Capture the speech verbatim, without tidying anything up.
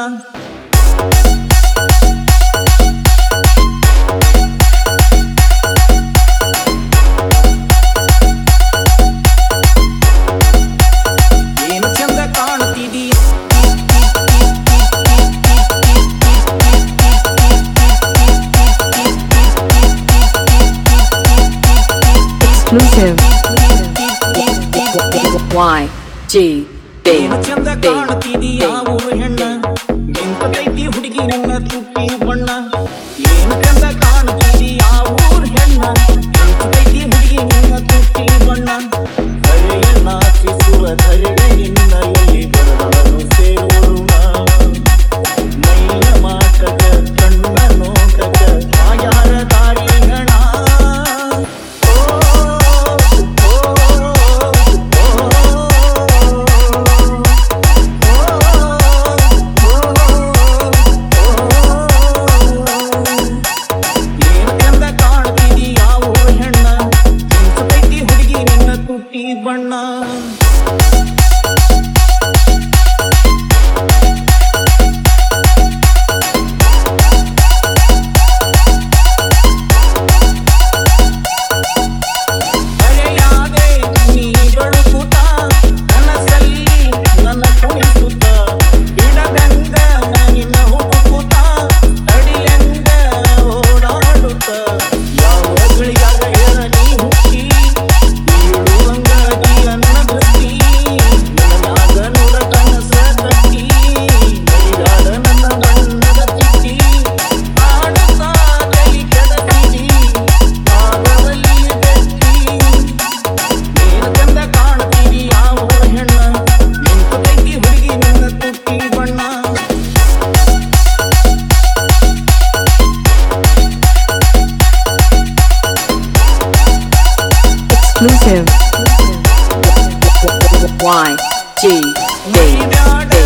ಏನು ಚಂದ ಕಾಣುತ್ತಿದಿ Exclusive Y G B ಏನು ಚಂದ ಕಾಣುತ್ತಿದಿ ಯಾವ ಹೆಣ್ಣ ನಿಂತೈತಿ ಹುಡುಗಿ ನನ್ನ ತುಟ್ಟಿ ಬಣ್ಣ ಏನು ಚಂದ ಕಾಣುತ್ತಿದಿ ಯಾವ ಹೆಣ್ಣ ನಿಂತೈತಿ ಹುಡುಗಿ ನನ್ನ ತುಟ್ಟಿ ಬಣ್ಣ ಹಳೆಯ ನಾಚಿಸುವ ಧರೆಗೆ ನಿನ್ನ ಎಲ್ಲಿ ಬರಲಾರು ಸೇರೋಣ ಮೈಯ ಮಾಟಕ ಕಣ್ಣ ನೋಟಕ ಯಾರ ದಾರಿ ಗಣ ಬಣ್ಣ Exclusive Y G B